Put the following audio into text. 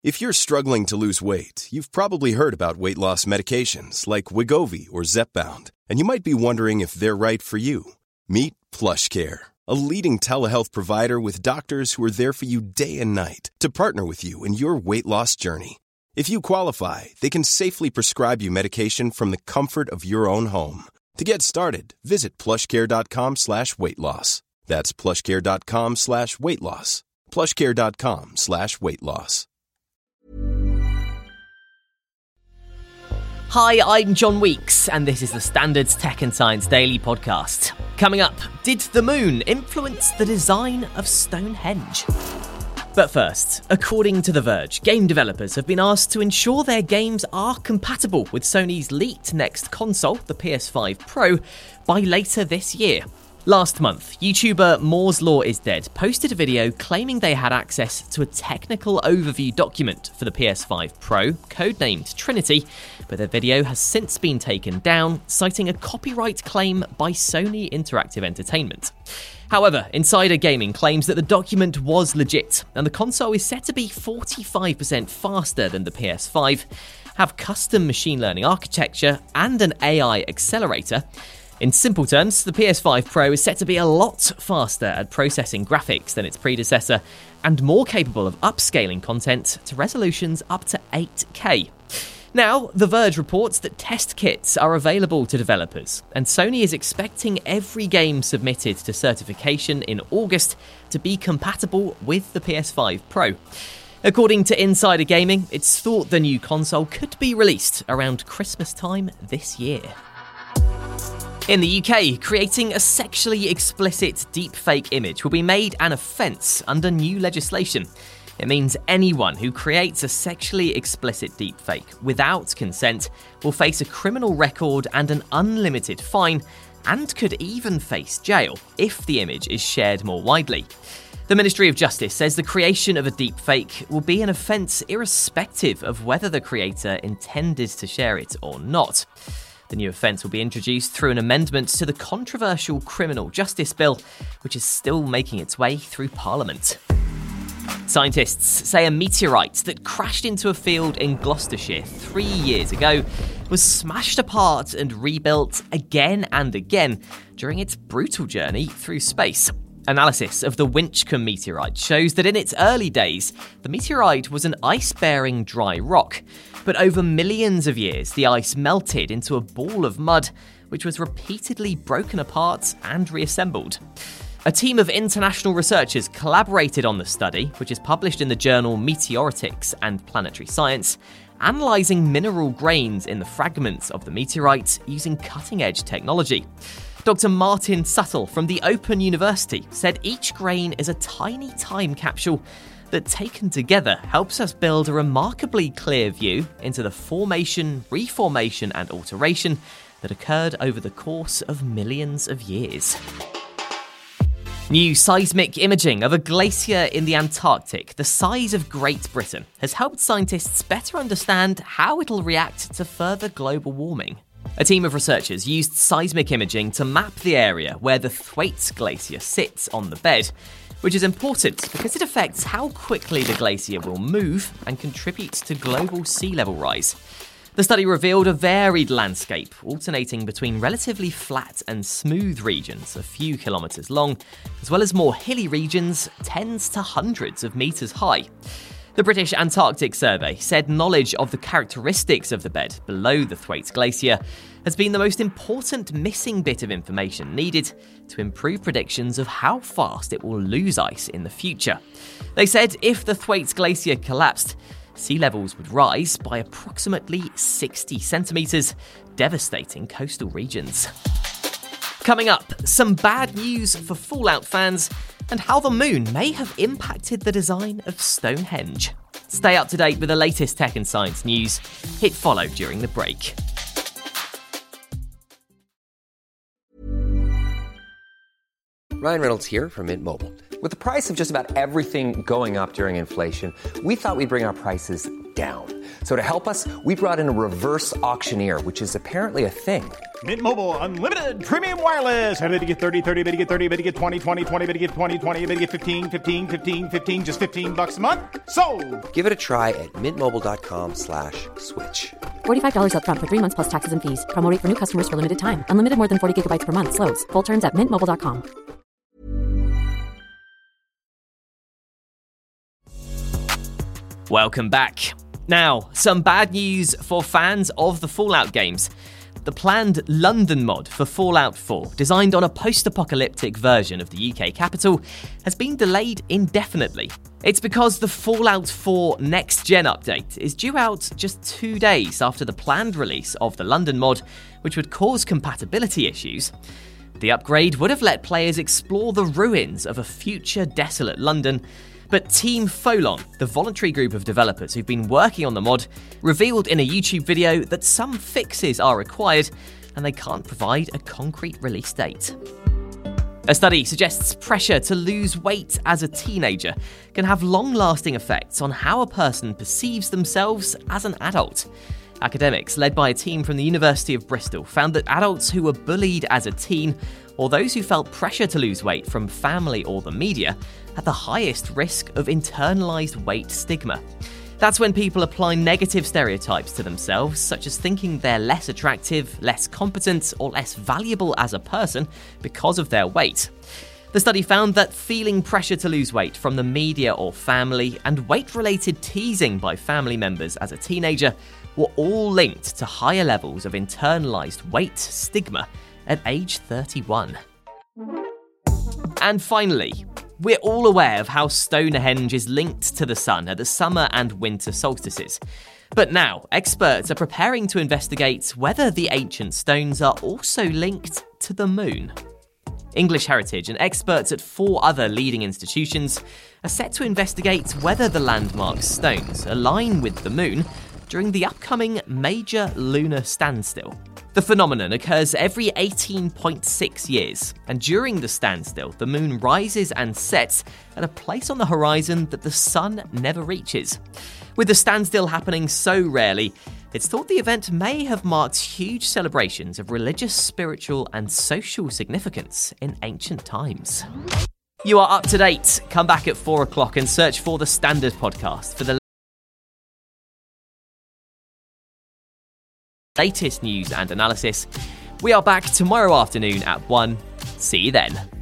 If you're struggling to lose weight, you've probably heard about weight loss medications like Wegovy or Zepbound, and you might be wondering if they're right for you. Meet PlushCare, a leading telehealth provider with doctors who are there for you day and night to partner with you in your weight loss journey. If you qualify, they can safely prescribe you medication from the comfort of your own home. To get started, visit plushcare.com/weightloss. That's plushcare.com/weightloss. plushcare.com/weightloss. Hi, I'm John Weeks, and this is the Standards Tech and Science Daily podcast. Coming up, did the moon influence the design of Stonehenge? But first, according to The Verge, game developers have been asked to ensure their games are compatible with Sony's leaked next console, the PS5 Pro, by later this year. Last month, YouTuber Moore's Law is Dead posted a video claiming they had access to a technical overview document for the PS5 Pro, codenamed Trinity, but their video has since been taken down, citing a copyright claim by Sony Interactive Entertainment. However, Insider Gaming claims that the document was legit, and the console is set to be 45% faster than the PS5, have custom machine learning architecture, and an AI accelerator. In simple terms, the PS5 Pro is set to be a lot faster at processing graphics than its predecessor, and more capable of upscaling content to resolutions up to 8K. Now, The Verge reports that test kits are available to developers, and Sony is expecting every game submitted to certification in August to be compatible with the PS5 Pro. According to Insider Gaming, it's thought the new console could be released around Christmas time this year. In the UK, creating a sexually explicit deepfake image will be made an offence under new legislation. It means anyone who creates a sexually explicit deepfake without consent will face a criminal record and an unlimited fine, and could even face jail if the image is shared more widely. The Ministry of Justice says the creation of a deepfake will be an offence irrespective of whether the creator intended to share it or not. The new offence will be introduced through an amendment to the controversial Criminal Justice Bill, which is still making its way through Parliament. Scientists say a meteorite that crashed into a field in Gloucestershire 3 years ago was smashed apart and rebuilt again and again during its brutal journey through space. Analysis of the Winchcombe meteorite shows that in its early days, the meteorite was an ice-bearing dry rock, but over millions of years, the ice melted into a ball of mud, which was repeatedly broken apart and reassembled. A team of international researchers collaborated on the study, which is published in the journal Meteoritics and Planetary Science, analysing mineral grains in the fragments of the meteorite using cutting-edge technology. Dr. Martin Suttle from the Open University said each grain is a tiny time capsule that, taken together, helps us build a remarkably clear view into the formation, reformation and alteration that occurred over the course of millions of years. New seismic imaging of a glacier in the Antarctic, the size of Great Britain, has helped scientists better understand how it'll react to further global warming. A team of researchers used seismic imaging to map the area where the Thwaites Glacier sits on the bed, which is important because it affects how quickly the glacier will move and contributes to global sea level rise. The study revealed a varied landscape, alternating between relatively flat and smooth regions a few kilometres long, as well as more hilly regions tens to hundreds of metres high. The British Antarctic Survey said knowledge of the characteristics of the bed below the Thwaites Glacier has been the most important missing bit of information needed to improve predictions of how fast it will lose ice in the future. They said if the Thwaites Glacier collapsed, sea levels would rise by approximately 60 centimetres, devastating coastal regions. Coming up, some bad news for Fallout fans and how the moon may have impacted the design of Stonehenge. Stay up to date with the latest tech and science news. Hit follow during the break. Ryan Reynolds here from Mint Mobile. With the price of just about everything going up during inflation, we thought we'd bring our prices down. So to help us, we brought in a reverse auctioneer, which is apparently a thing. Mint Mobile Unlimited Premium Wireless. How to get 30, 30, bit to get 30, bit to get 20, 20, 20, bit to get 20, 20, bit to get 15, 15, 15, 15, just $15 a month? Sold! Give it a try at mintmobile.com/switch. $45 up front for 3 months plus taxes and fees. Promo rate for new customers for limited time. Unlimited more than 40 gigabytes per month. Slows full terms at mintmobile.com. Welcome back. Now, some bad news for fans of the Fallout games. The planned London mod for Fallout 4, designed on a post-apocalyptic version of the UK capital, has been delayed indefinitely. It's because the Fallout 4 next-gen update is due out just 2 days after the planned release of the London mod, which would cause compatibility issues. The upgrade would have let players explore the ruins of a future desolate London, but Team Folon, the voluntary group of developers who've been working on the mod, revealed in a YouTube video that some fixes are required and they can't provide a concrete release date. A study suggests pressure to lose weight as a teenager can have long-lasting effects on how a person perceives themselves as an adult. Academics, led by a team from the University of Bristol, found that adults who were bullied as a teen, or those who felt pressure to lose weight from family or the media, had the highest risk of internalized weight stigma. That's when people apply negative stereotypes to themselves, such as thinking they're less attractive, less competent, or less valuable as a person because of their weight. The study found that feeling pressure to lose weight from the media or family and weight-related teasing by family members as a teenager were all linked to higher levels of internalized weight stigma at age 31. And finally, we're all aware of how Stonehenge is linked to the sun at the summer and winter solstices. But now, experts are preparing to investigate whether the ancient stones are also linked to the moon. English Heritage and experts at 4 other leading institutions are set to investigate whether the landmark stones align with the moon during the upcoming major lunar standstill. The phenomenon occurs every 18.6 years, and during the standstill, the moon rises and sets at a place on the horizon that the sun never reaches. With the standstill happening so rarely, it's thought the event may have marked huge celebrations of religious, spiritual, and social significance in ancient times. You are up to date. Come back at 4 o'clock and search for The Standard Podcast for the latest news and analysis. We are back tomorrow afternoon at 1. See you then.